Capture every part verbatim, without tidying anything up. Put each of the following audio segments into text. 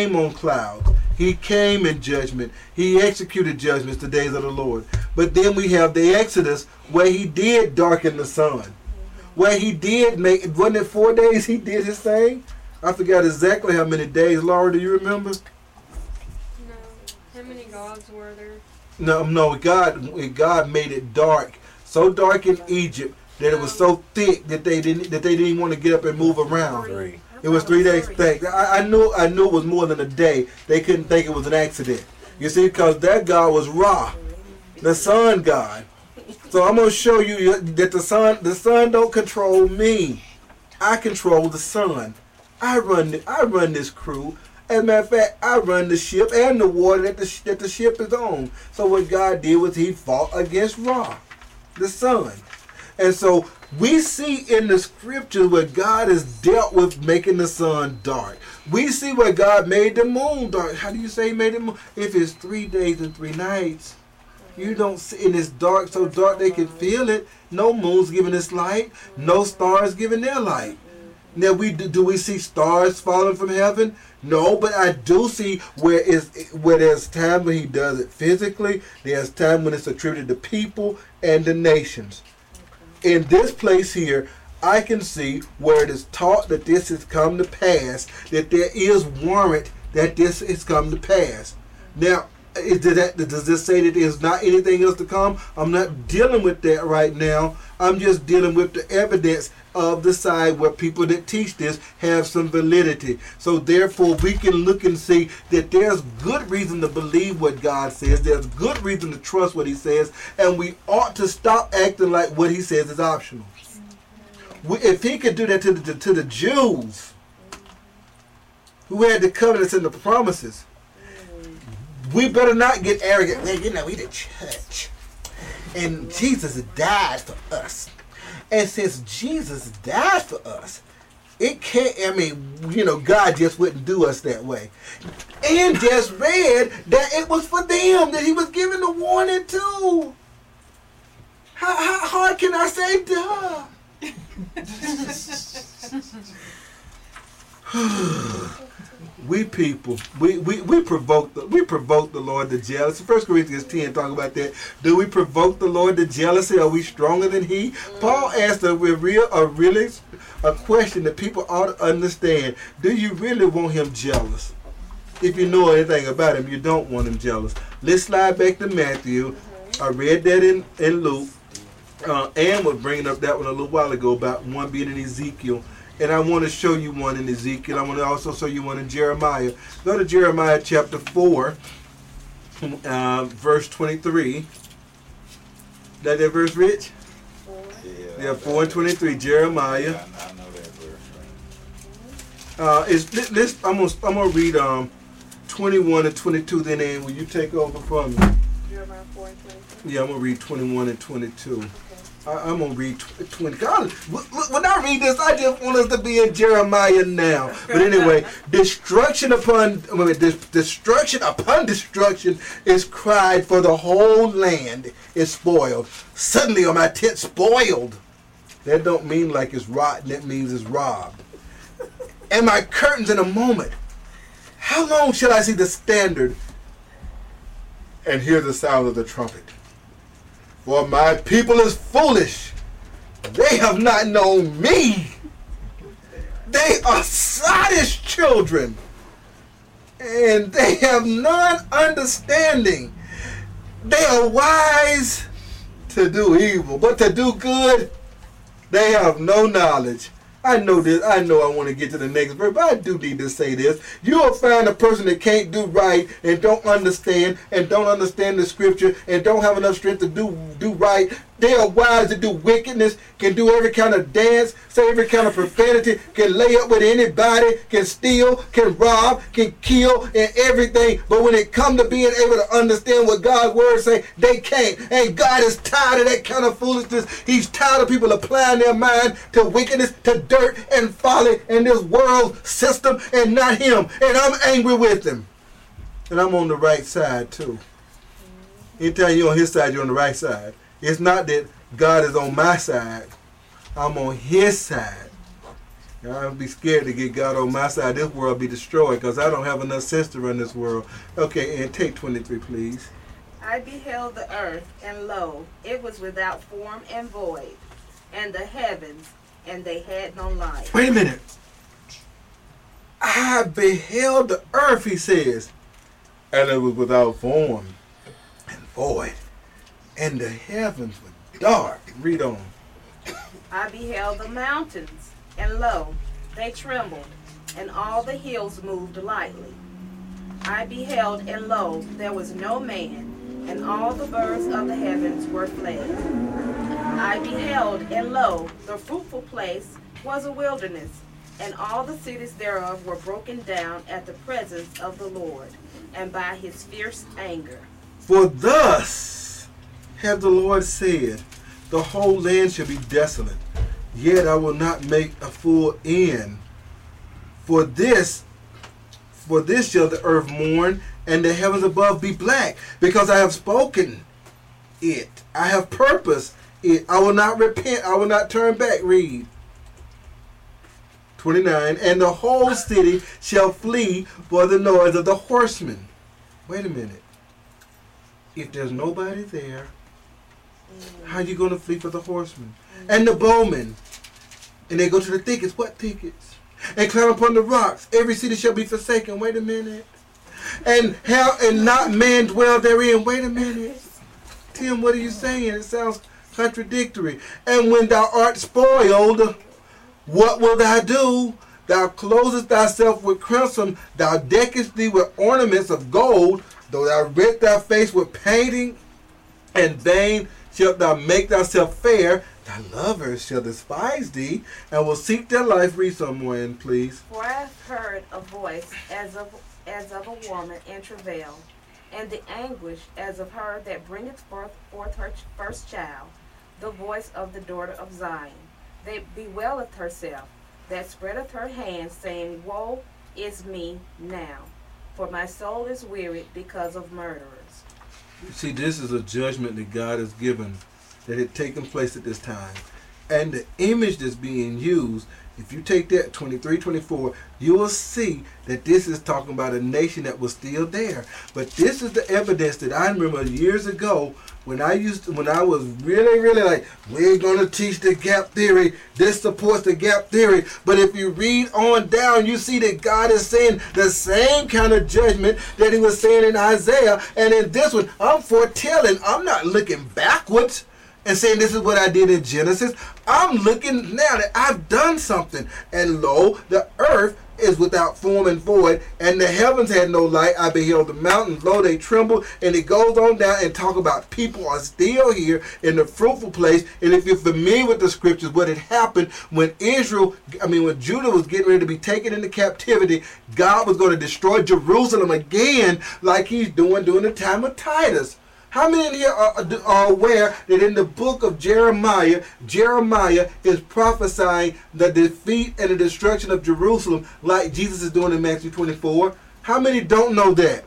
came on clouds. He came in judgment. He executed judgments the days of the Lord. But then we have the Exodus where he did darken the sun. Where he did make, wasn't it four days he did his thing? I forgot exactly how many days. Laura, do you remember? No. How many gods were there? No, no. God, God made it dark, so dark in Egypt that it was so thick that they didn't that they didn't even want to get up and move around. Three. It was three days. Thanks. I, I knew I knew it was more than a day. They couldn't think it was an accident. You see, because that God was Ra, the sun God. So I'm gonna show you that the sun the sun don't control me. I control the sun. I run the, I run this crew. As a matter of fact, I run the ship and the water that the that the ship is on. So what God did was He fought against Ra, the sun. And so we see in the scriptures where God has dealt with making the sun dark. We see where God made the moon dark. How do you say He made the moon? If it's three days and three nights, you don't see, and it's dark, so dark they can feel it. No moon's giving its light. No stars giving their light. Now, we do, do we see stars falling from heaven? No, but I do see where is where there's time when He does it physically. There's time when it's attributed to people and the nations. In this place here, I can see where it is taught that this has come to pass, that there is warrant that this has come to pass. Now, is that, does this say that there's not anything else to come? I'm not dealing with that right now. I'm just dealing with the evidence of the side where people that teach this have some validity. So therefore, we can look and see that there's good reason to believe what God says. There's good reason to trust what He says. And we ought to stop acting like what He says is optional. We, if He could do that to the, to the Jews who had the covenants and the promises, we better not get arrogant. Well, you know, we the church. And Jesus died for us. And since Jesus died for us, it can't, I mean, you know, God just wouldn't do us that way. And just read that it was for them that He was giving the warning to. How, how hard can I say duh? We people, we, we, we provoke the we provoke the Lord to jealousy. First Corinthians ten talk about that. Do we provoke the Lord to jealousy? Are we stronger than He? Paul asked a real a really a question that people ought to understand. Do you really want Him jealous? If you know anything about Him, you don't want Him jealous. Let's slide back to Matthew. I read that in, in Luke. Uh, Ann was bringing up that one a little while ago about one being in Ezekiel. And I want to show you one in Ezekiel. I want to also show you one in Jeremiah. Go to Jeremiah chapter four, uh, verse twenty-three. That that verse, Rich? Four. Yeah, yeah four and twenty-three. Jeremiah. Yeah, I know that verse. Uh, is this, this? I'm gonna I'm gonna read um twenty-one and twenty-two. Then, Ann, will you take over from me? Jeremiah four and twenty-two. Yeah, I'm gonna read twenty-one and twenty-two. I, I'm going to read twenty. God, when I read this, I just want us to be in Jeremiah now. But anyway, destruction upon wait, destruction upon destruction is cried, for the whole land is spoiled. Suddenly are my tent spoiled. That don't mean like it's rotten. That means it's robbed. And my curtains in a moment. How long shall I see the standard and hear the sound of the trumpet? For my people is foolish. They have not known me. They are sottish children. And they have none understanding. They are wise to do evil, but to do good, they have no knowledge. I know this. I know I want to get to the next verse, but I do need to say this. You'll find a person that can't do right and don't understand and don't understand the scripture and don't have enough strength to do do right. They are wise to do wickedness, can do every kind of dance, say every kind of profanity, can lay up with anybody, can steal, can rob, can kill, and everything. But when it comes to being able to understand what God's word say, they can't. And God is tired of that kind of foolishness. He's tired of people applying their mind to wickedness, to dirt and folly in this world system, and not Him. And I'm angry with Him. And I'm on the right side too. Anytime you're on His side, you're on the right side. It's not that God is on my side. I'm on His side. I'd be scared to get God on my side. This world be destroyed because I don't have enough sense to run this world. Okay, and take twenty-three, please. I beheld the earth, and lo, it was without form and void, and the heavens, and they had no light. Wait a minute. I beheld the earth, he says, and it was without form and void, and the heavens were dark. Read on. I beheld the mountains, and lo, they trembled, and all the hills moved lightly. I beheld, and lo, there was no man, and all the birds of the heavens were fled. I beheld, and lo, the fruitful place was a wilderness, and all the cities thereof were broken down at the presence of the Lord, and by his fierce anger. For thus hath the Lord said, the whole land shall be desolate, yet I will not make a full end. For this, for this shall the earth mourn, and the heavens above be black, because I have spoken it. I have purposed it. I will not repent. I will not turn back. Read. twenty-nine. And the whole city shall flee for the noise of the horsemen. Wait a minute. If there's nobody there, how are you going to flee for the horsemen? And the bowmen. And they go to the thickets. What thickets? And climb upon the rocks. Every city shall be forsaken. Wait a minute. And hell and not man dwell therein. Wait a minute. Tim, what are you saying? It sounds contradictory. And when thou art spoiled, what will thou do? Thou closest thyself with crimson, thou deckest thee with ornaments of gold, though thou rid thy face with painting, and vain shalt thou make thyself fair. Thy lovers shall despise thee, and will seek their life. Read somewhere in, please. For I have heard a voice as of as of a woman in travail, and the anguish as of her that bringeth forth, forth her first child, the voice of the daughter of Zion, that bewaileth herself, that spreadeth her hands, saying, Woe is me now, for my soul is wearied because of murderers. See, this is a judgment that God has given, that had taken place at this time. And the image that's being used, if you take that twenty-three, twenty-four, you will see that this is talking about a nation that was still there. But this is the evidence that I remember years ago when I used to, when I was really, really like, we're going to teach the gap theory. This supports the gap theory. But if you read on down, you see that God is saying the same kind of judgment that he was saying in Isaiah. And in this one, I'm foretelling. I'm not looking backwards and saying this is what I did in Genesis. I'm looking now that I've done something. And lo, the earth is without form and void, and the heavens had no light. I beheld the mountains, lo, they trembled. And it goes on down and talk about people are still here in the fruitful place. And if you're familiar with the scriptures, what had happened when Israel, I mean, when Judah was getting ready to be taken into captivity, God was going to destroy Jerusalem again like he's doing during the time of Titus. How many in here are, are aware that in the book of Jeremiah, Jeremiah is prophesying the defeat and the destruction of Jerusalem like Jesus is doing in Matthew twenty-four? How many don't know that?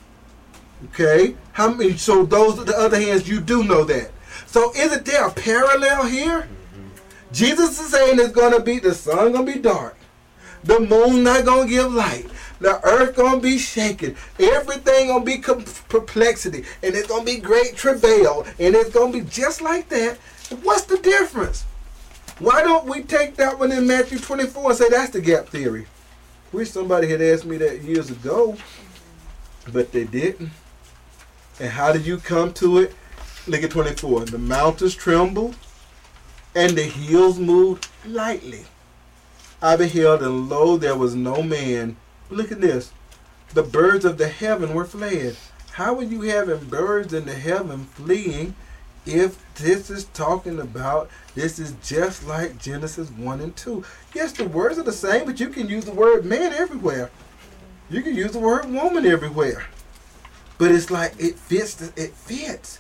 Okay. How many? So those are the other hands, you do know that. So isn't there a parallel here? Mm-hmm. Jesus is saying it's going to be, the sun going to be dark. The moon not going to give light. The earth going to be shaken. Everything going to be perplexity. And it's going to be great travail. And it's going to be just like that. What's the difference? Why don't we take that one in Matthew twenty-four and say that's the gap theory? Wish somebody had asked me that years ago. But they didn't. And how did you come to it? Look at twenty-four. The mountains trembled and the hills moved lightly. I beheld, and lo, there was no man. Look at this. The birds of the heaven were fled. How are you having birds in the heaven fleeing if this is talking about, this is just like Genesis one and two? Yes, the words are the same, but you can use the word man everywhere. You can use the word woman everywhere. But it's like it fits. It fits.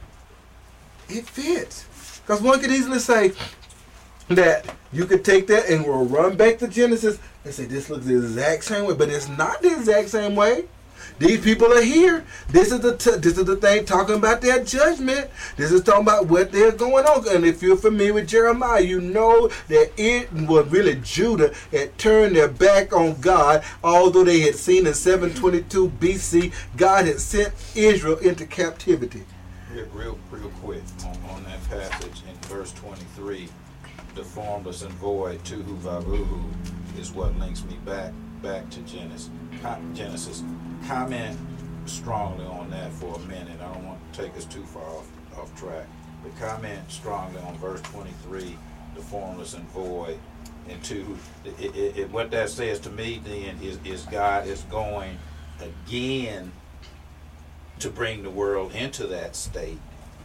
It fits. Because one could easily say that you could take that and we'll run back to Genesis and say this looks the exact same way, but it's not the exact same way. These people are here. This is the t- this is the thing talking about their judgment. This is talking about what they're going on. And if you're familiar with Jeremiah, you know that it was really Judah had turned their back on God, although they had seen in seven twenty-two B C God had sent Israel into captivity. Real, real, real quick on, on that passage in verse twenty-three, the formless and void, tuhu vavuhu, is what links me back back to Genesis. Genesis. Comment strongly on that for a minute. I don't want to take us too far off, off track. But comment strongly on verse twenty-three, the formless and void, and two. It, it, it, what that says to me then is, is God is going again to bring the world into that state,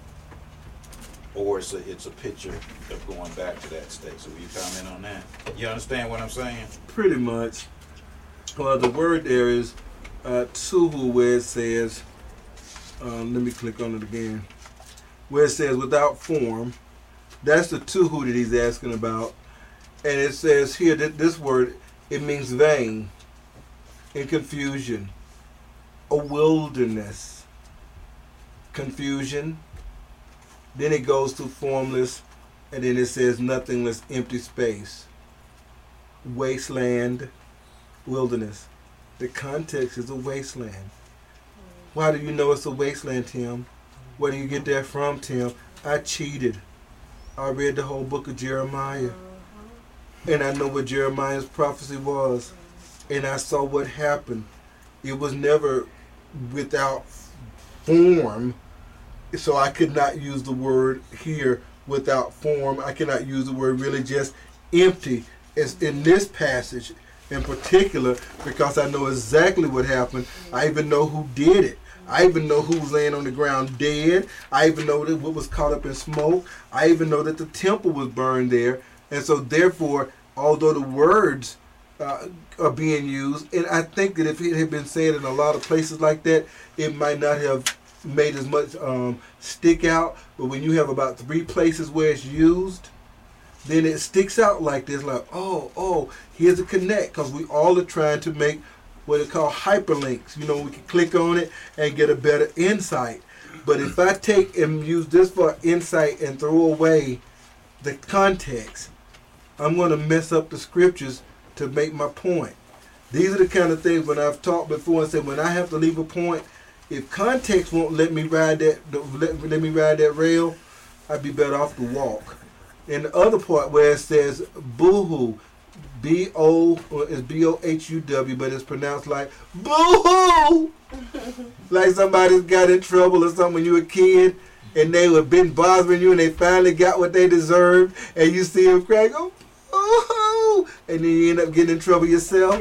or it's a, it's a picture of going back to that state. So will you comment on that? You understand what I'm saying? Pretty much. Well, the word there is uh, tuhu, where it says, um, let me click on it again, where it says without form. That's the tuhu that he's asking about. And it says here that this word, it means vain, in confusion, a wilderness, confusion. Then it goes to formless, and then it says nothingness, empty space, wasteland, wilderness. The context is a wasteland. Why do you know it's a wasteland, Tim? Where do you get that from, Tim? I cheated. I read the whole book of Jeremiah. And I know what Jeremiah's prophecy was. And I saw what happened. It was never without form. So I could not use the word here without form. I cannot use the word really just empty. It's in this passage in particular, because I know exactly what happened. I even know who did it. I even know who was laying on the ground dead. I even know that what was caught up in smoke. I even know that the temple was burned there. And so therefore, although the words uh, are being used, and I think that if it had been said in a lot of places like that, it might not have made as much um, stick out. But when you have about three places where it's used, then it sticks out like this, like, oh, oh, here's a connect, because we all are trying to make what are called hyperlinks. You know, we can click on it and get a better insight. But if I take and use this for insight and throw away the context, I'm going to mess up the scriptures to make my point. These are the kind of things when I've talked before and said when I have to leave a point, if context won't let me ride that let, let me ride that rail, I'd be better off to walk. In the other part where it says boohoo, B O is B O H U W, but it's pronounced like boohoo, like somebody's got in trouble or something when you were a kid, and they have been bothering you, and they finally got what they deserved, and you see them cry, go boohoo, and then you end up getting in trouble yourself.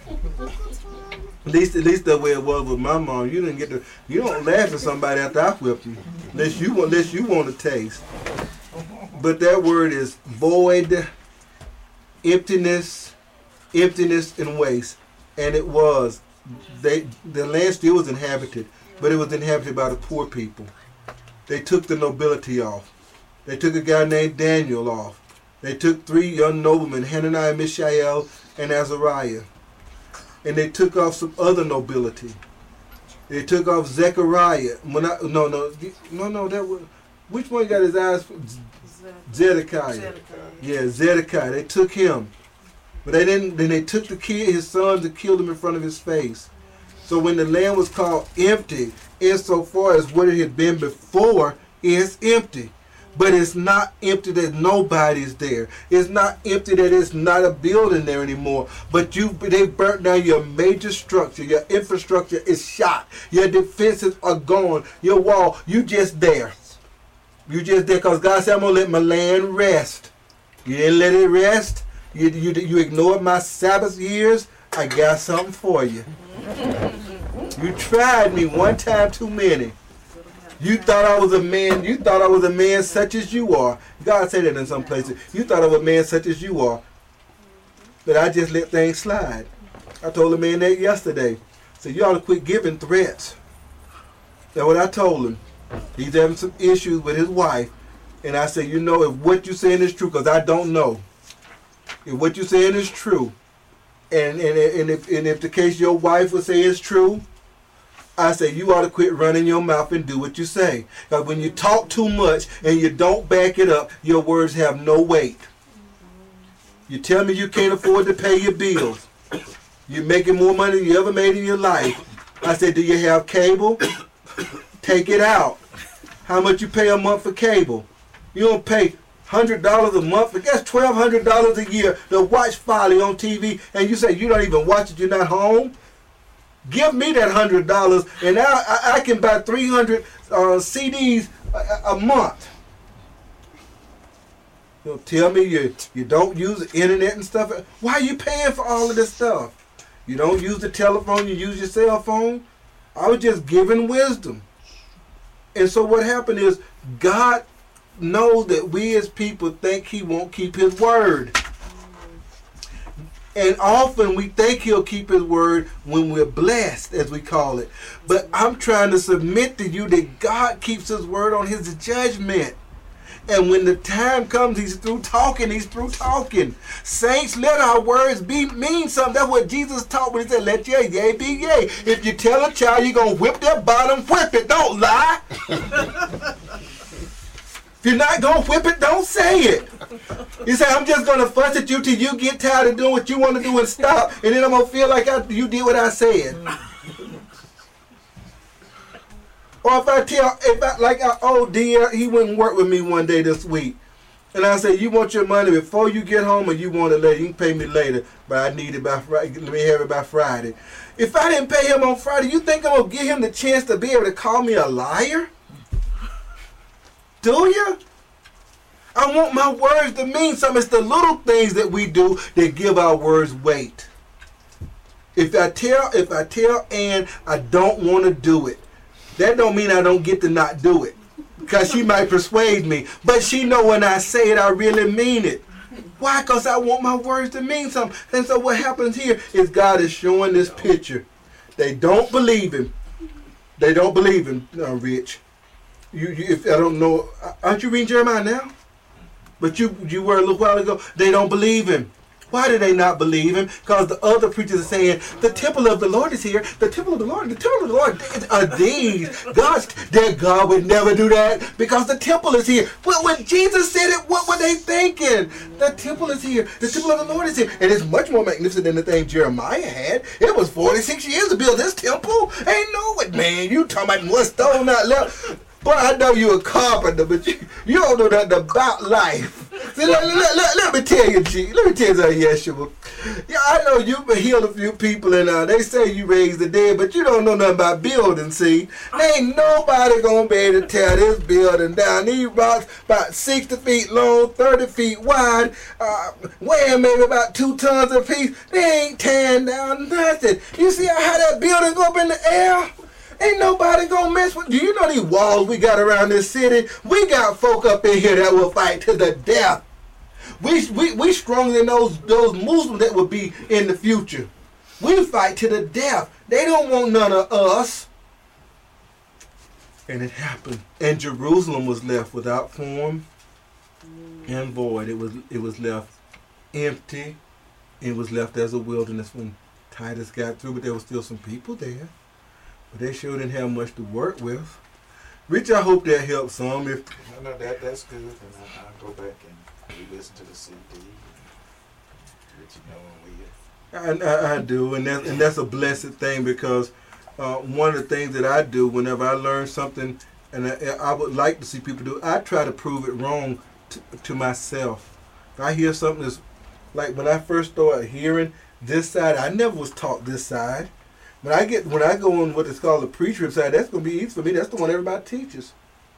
At least, at least the way it was with my mom. You didn't get to. You don't laugh at somebody after I whipped you, unless you want, unless you want a taste. But that word is void, emptiness, emptiness and waste, and it was. They the land still was inhabited, but it was inhabited by the poor people. They took the nobility off. They took a guy named Daniel off. They took three young noblemen, Hananiah, Mishael, and Azariah. And they took off some other nobility. They took off Zechariah. When I, no, no, no, no. That was, which one got his eyes? Zedekiah. Zedekiah. Yeah, Zedekiah. They took him, but they didn't. Then they took the kid, his sons, and killed him in front of his face. So when the land was called empty, insofar as what it had been before, it's empty. But it's not empty that nobody's there. It's not empty that it's not a building there anymore. But you, they burnt down your major structure. Your infrastructure is shot. Your defenses are gone. Your wall, you just there. You just there because God said, I'm going to let my land rest. You didn't let it rest. You, you, you ignored my Sabbath years. I got something for you. You tried me one time too many. You thought I was a man. You thought I was a man such as you are. God said that in some places. You thought I was a man such as you are. But I just let things slide. I told a man that yesterday. So you ought to quit giving threats. That's what I told him. He's having some issues with his wife. And I said, you know, if what you're saying is true, because I don't know. If what you're saying is true, and, and, and, if, and if the case your wife would say is true, I say you ought to quit running your mouth and do what you say. Because when you talk too much and you don't back it up, your words have no weight. You tell me you can't afford to pay your bills. You're making more money than you ever made in your life. I said, do you have cable? Take it out. How much you pay a month for cable? You don't pay one hundred dollars a month. That's twelve hundred dollars a year to watch Folly on T V. And you say you don't even watch it, you're not home? Give me that one hundred dollars and I, I, I can buy three hundred uh, C Ds a, a month. You know, tell me you, you don't use the internet and stuff. Why are you paying for all of this stuff? You don't use the telephone, you use your cell phone. I was just giving wisdom. And so what happened is God knows that we as people think he won't keep his word. And often we think he'll keep his word when we're blessed, as we call it. But I'm trying to submit to you that God keeps his word on his judgment. And when the time comes, he's through talking, he's through talking. Saints, let our words be mean something. That's what Jesus taught when he said, let your yea be yea. If you tell a child you're going to whip their bottom, whip it. Don't lie. If you're not going to whip it, don't say it. You say, I'm just going to fuss at you till you get tired of doing what you want to do and stop. And then I'm going to feel like I, you did what I said. Or if I tell, if I, like our old dear, he wouldn't work with me one day this week. And I say, you want your money before you get home or you want it later? You can pay me later, but I need it by Friday. Let me have it by Friday. If I didn't pay him on Friday, you think I'm going to give him the chance to be able to call me a liar? Do you? I want my words to mean something. It's the little things that we do that give our words weight. If I tell, if I tell Ann I don't want to do it, that don't mean I don't get to not do it. Because she might persuade me. But she know when I say it, I really mean it. Why? Because I want my words to mean something. And so what happens here is God is showing this picture. They don't believe him. They don't believe him, uh, Rich. You, you, if I don't know, aren't you reading Jeremiah now? But you, you were a little while ago. They don't believe him. Why do they not believe him? Because the other preachers are saying, the temple of the Lord is here. The temple of the Lord, the temple of the Lord are these. God's, their God would never do that because the temple is here. Well, when Jesus said it, what were they thinking? The temple is here. The temple of the Lord is here. And it's much more magnificent than the thing Jeremiah had. It was forty-six years to build this temple. Ain't know it, man. You talking about one stone not left. Boy, I know you a carpenter, but you, you don't know nothing about life. See, let, let, let, let me tell you, G. Let me tell you something, Yeshua. Yeah, I know you've healed a few people, and uh, they say you raised the dead, but you don't know nothing about building, see. There ain't nobody going to be able to tear this building down. These rocks about sixty feet long, thirty feet wide, uh, weighing maybe about two tons apiece. They ain't tearing down nothing. You see how that building go up in the air? Ain't nobody gonna mess with. Do you know these walls we got around this city? We got folk up in here that will fight to the death. We we we stronger than those those Muslims that will be in the future. We fight to the death. They don't want none of us. And it happened. And Jerusalem was left without form and void. It was it was left empty. It was left as a wilderness when Titus got through, but there were still some people there. But they sure didn't have much to work with. Rich, I hope that helps some. If no, no, that that's good. And I, I'll go back and re-listen to the C D. Let you know when we. I, I, I do, and that and that's a blessed thing because uh, one of the things that I do whenever I learn something, and I, I would like to see people do, I try to prove it wrong to, to myself. If I hear something that's like when I first started hearing this side, I never was taught this side. When I get when I go on what is called the pre-trib side, that's gonna be easy for me. That's the one everybody teaches.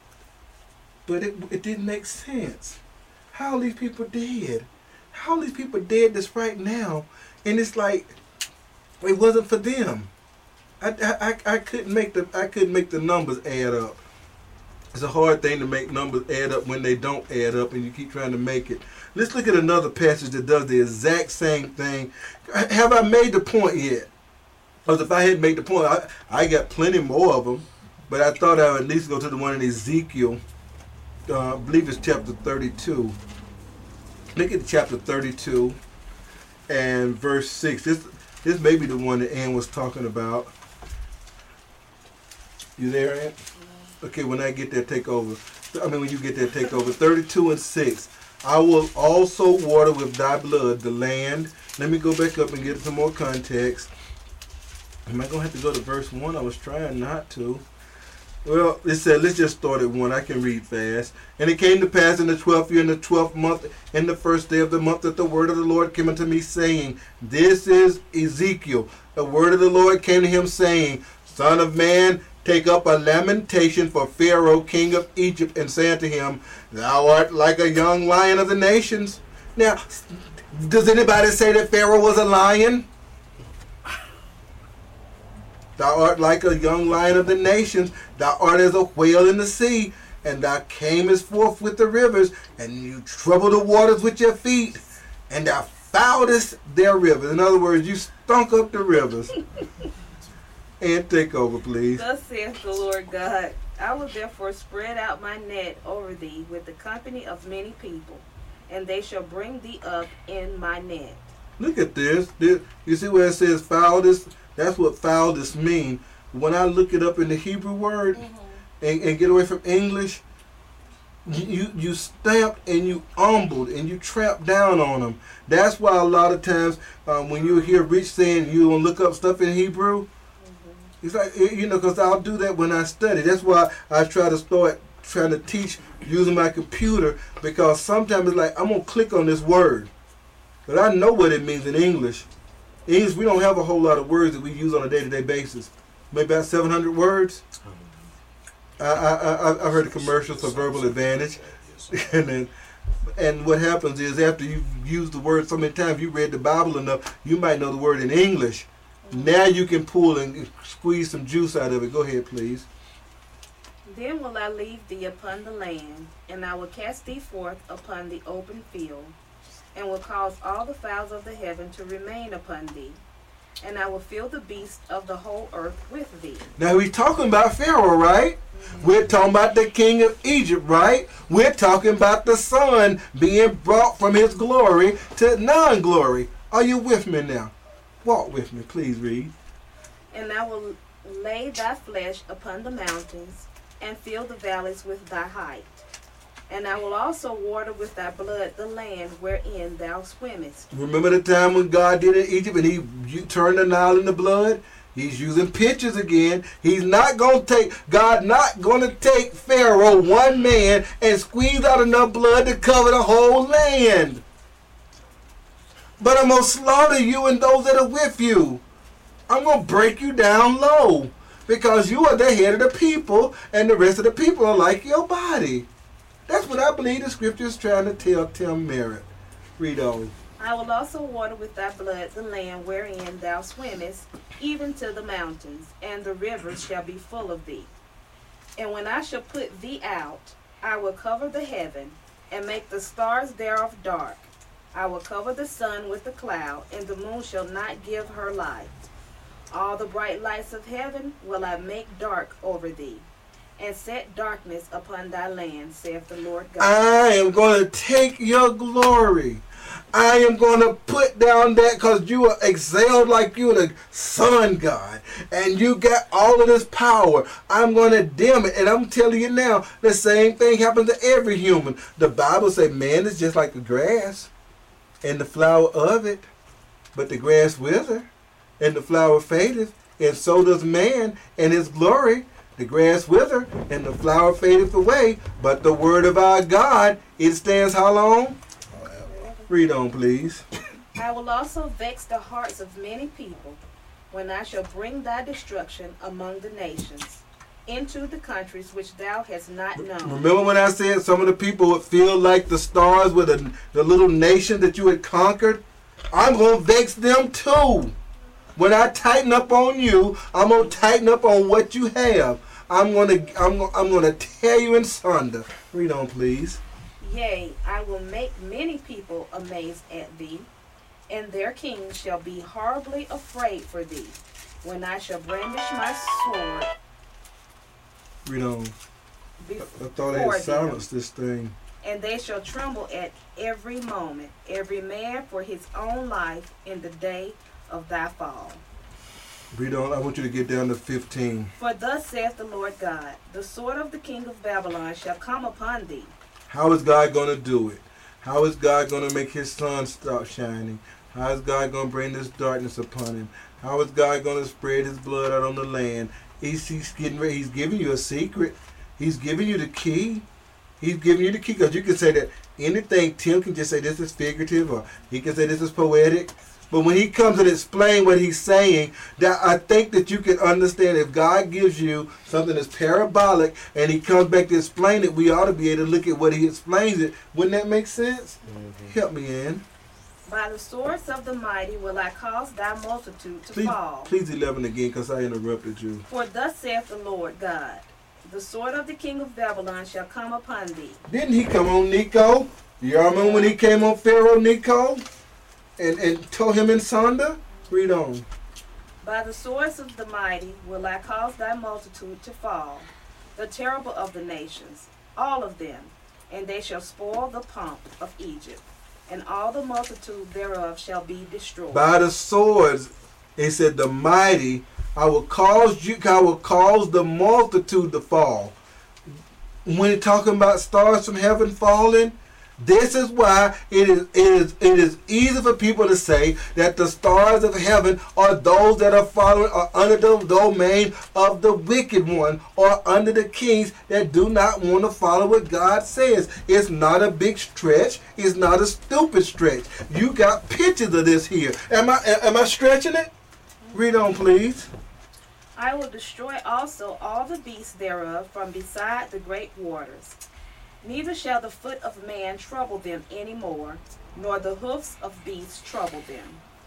But it it didn't make sense. How are these people dead? How are these people dead this right now? And it's like it wasn't for them. I, I, I couldn't make the I couldn't make the numbers add up. It's a hard thing to make numbers add up when they don't add up, and you keep trying to make it. Let's look at another passage that does the exact same thing. Have I made the point yet? Because if I hadn't made the point, I, I got plenty more of them. But I thought I would at least go to the one in Ezekiel. Uh, I believe it's chapter thirty-two. Look at chapter thirty-two and verse six. This, this may be the one that Ann was talking about. You there, Aunt? Okay, when I get there, take over. I mean, when you get there, take over. thirty-two and six. I will also water with thy blood the land. Let me go back up and get some more context. Am I going to have to go to verse one? I was trying not to. Well, it said, let's just start at one. I can read fast. And it came to pass in the twelfth year, in the twelfth month, in the first day of the month, that the word of the Lord came unto me, saying, this is Ezekiel. The word of the Lord came to him, saying, Son of man, take up a lamentation for Pharaoh, king of Egypt, and say unto him, thou art like a young lion of the nations. Now, does anybody say that Pharaoh was a lion? Thou art like a young lion of the nations. Thou art as a whale in the sea. And thou camest forth with the rivers, and you troubled the waters with your feet, and thou fouledest their rivers. In other words, you stunk up the rivers. And take over, please. Thus saith the Lord God, I will therefore spread out my net over thee with the company of many people, and they shall bring thee up in my net. Look at this. This you see where it says foulest? That's what foulest mean. When I look it up in the Hebrew word mm-hmm. and, and get away from English, you you stamped and you humbled and you tramped down on them. That's why a lot of times um, when you hear Rich saying you don't look up stuff in Hebrew, mm-hmm. it's like, you know, because I'll do that when I study. That's why I try to start trying to teach using my computer, because sometimes it's like I'm going to click on this word, but I know what it means in English. English, we don't have a whole lot of words that we use on a day-to-day basis. Maybe about seven hundred words. I, I, I, I've heard the commercials for Verbal Advantage. and then, and what happens is after you've used the word so many times, you read the Bible enough, you might know the word in English. Now you can pull and squeeze some juice out of it. Go ahead, please. Then will I leave thee upon the land, and I will cast thee forth upon the open field, and will cause all the fowls of the heaven to remain upon thee, and I will fill the beasts of the whole earth with thee. Now we're talking about Pharaoh, right? Mm-hmm. We're talking about the king of Egypt, right? We're talking about the son being brought from his glory to non-glory. Are you with me now? Walk with me, please read. And I will lay thy flesh upon the mountains, and fill the valleys with thy height. And I will also water with thy blood the land wherein thou swimmest. Remember the time when God did it in Egypt and he you turned the Nile into blood? He's using pictures again. He's not going to take, God not going to take Pharaoh, one man, and squeeze out enough blood to cover the whole land. But I'm going to slaughter you and those that are with you. I'm going to break you down low, because you are the head of the people and the rest of the people are like your body. That's what I believe the scripture is trying to tell Tim Merritt. Read on. I will also water with thy blood the land wherein thou swimmest, even to the mountains, and the rivers shall be full of thee. And when I shall put thee out, I will cover the heaven, and make the stars thereof dark. I will cover the sun with a cloud, and the moon shall not give her light. All the bright lights of heaven will I make dark over thee, and set darkness upon thy land, saith the Lord God. I am going to take your glory. I am going to put down that, because you are exhaled like you are the sun god, and you got all of this power. I'm going to dim it, and I'm telling you now, the same thing happens to every human. The Bible says man is just like the grass, and the flower of it, but the grass wither, and the flower fadeth, and so does man and his glory. The grass wither and the flower fadeth away, but the word of our God, it stands how long? Read on, please. I will also vex the hearts of many people, when I shall bring thy destruction among the nations, into the countries which thou hast not known. Remember when I said some of the people would feel like the stars with the, the little nation that you had conquered? I'm going to vex them too. When I tighten up on you, I'm going to tighten up on what you have. I'm going to I'm, I'm going to tear you in sunder. Read on, please. Yea, I will make many people amazed at thee, and their kings shall be horribly afraid for thee, when I shall brandish my sword. Read on. I, I thought I had silenced this thing. And they shall tremble at every moment, every man for his own life in the day of thy fall. Read on. I want you to get down to fifteen. For thus saith the Lord God, the sword of the king of Babylon shall come upon thee. How is God going to do it? How is God going to make his sun stop shining? How is God going to bring this darkness upon him? How is God going to spread his blood out on the land? He's, he's getting ready. He's giving you a secret. He's giving you the key. He's giving you the key, because you can say that anything. Tim can just say this is figurative, or he can say this is poetic. But when he comes and explain what he's saying, that I think that you can understand. If God gives you something that's parabolic and he comes back to explain it, we ought to be able to look at what he explains it. Wouldn't that make sense? Mm-hmm. Help me, Ann. By the swords of the mighty will I cause thy multitude to please, fall. Please eleven again, because I interrupted you. For thus saith the Lord God, the sword of the king of Babylon shall come upon thee. Didn't he come on Nico? You all remember when he came on Pharaoh Nico? And, and told him in Sunder? Read on. By the swords of the mighty will I cause thy multitude to fall, the terrible of the nations, all of them, and they shall spoil the pomp of Egypt, and all the multitude thereof shall be destroyed. By the swords, he said, the mighty, I will cause you, I will cause the multitude to fall. When he's talking about stars from heaven falling, this is why it is, it is it is easy for people to say that the stars of heaven are those that are following or under the domain of the wicked one, or under the kings that do not want to follow what God says. It's not a big stretch. It's not a stupid stretch. You got pictures of this here. Am I am I stretching it? Read on, please. I will destroy also all the beasts thereof from beside the great waters. Neither shall the foot of man trouble them any more, nor the hoofs of beasts trouble them.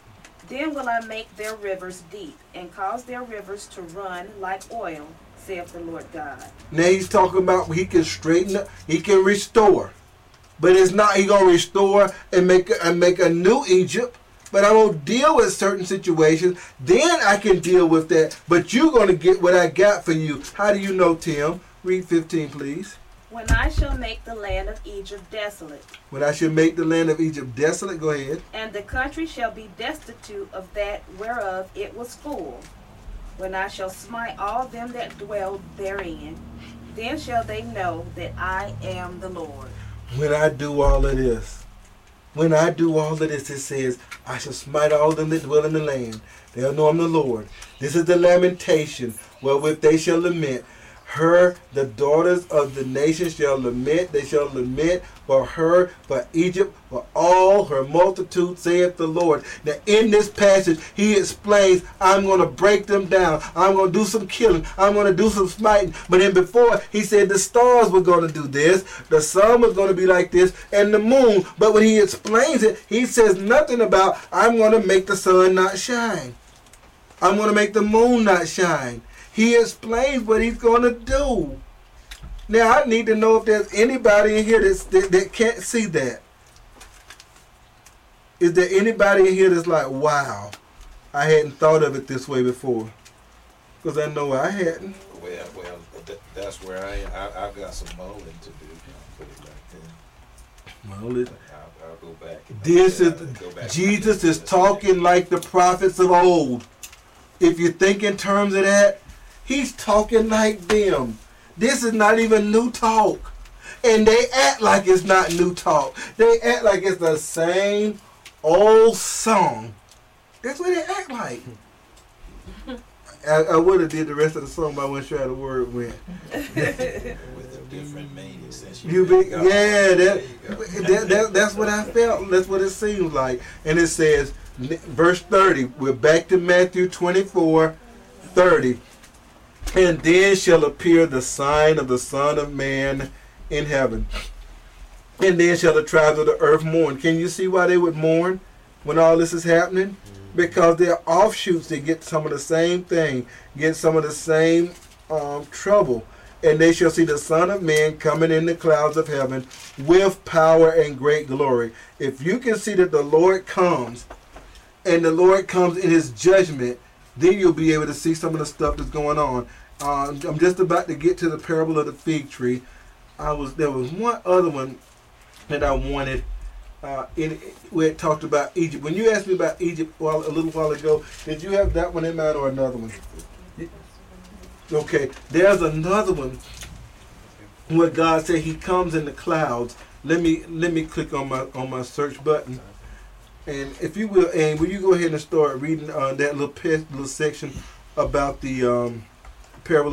Then will I make their rivers deep, and cause their rivers to run like oil, saith the Lord God. Now he's talking about he can straighten up, he can restore. But it's not he gonna restore and make a, and make a new Egypt. But I'm gonna deal with certain situations. Then I can deal with that. But you're gonna get what I got for you. How do you know, Tim? Read fifteen, please. When I shall make the land of Egypt desolate. When I shall make the land of Egypt desolate, go ahead. And the country shall be destitute of that whereof it was full. When I shall smite all them that dwell therein, then shall they know that I am the Lord. When I do all of this, when I do all of this, it says, I shall smite all them that dwell in the land. They'll know I'm the Lord. This is the lamentation wherewith they shall lament. Her, the daughters of the nations shall lament. They shall lament for her, for Egypt, for all her multitude, saith the Lord. Now in this passage, he explains, I'm going to break them down. I'm going to do some killing. I'm going to do some smiting. But then before, he said the stars were going to do this. The sun was going to be like this, and the moon. But when he explains it, he says nothing about, I'm going to make the sun not shine. I'm going to make the moon not shine. He explains what he's going to do. Now, I need to know if there's anybody in here that's, that, that can't see that. Is there anybody in here that's like, wow, I hadn't thought of it this way before? Because I know I hadn't. Well, well, th- that's where I, I I've got some molding to do. I'll put it right there. Well, it, I'll, I'll go back. And this is go back Jesus is talking like the prophets of old. If you think in terms of that, he's talking like them. This is not even new talk. And they act like it's not new talk. They act like it's the same old song. That's what they act like. I, I would have did the rest of the song, but I wasn't sure how the word went. with a different meaning. Since You you be, go. yeah, that, There that, that, that's what I felt. That's what it seems like. And it says, verse thirty, we're back to Matthew twenty-four, thirty. And then shall appear the sign of the Son of Man in heaven. And then shall the tribes of the earth mourn. Can you see why they would mourn when all this is happening? Because they're offshoots. They get some of the same thing, get some of the same um, trouble. And they shall see the Son of Man coming in the clouds of heaven with power and great glory. If you can see that the Lord comes, and the Lord comes in his judgment, then you'll be able to see some of the stuff that's going on. Uh, I'm just about to get to the parable of the fig tree. I was There was one other one that I wanted uh, in where it talked about Egypt. When you asked me about Egypt while, a little while ago, did you have that one in mind or another one? Okay, there's another one where God said He comes in the clouds. Let me let me click on my on my search button, and if you will, and will you go ahead and start reading uh, that little pe- little section about the um, parable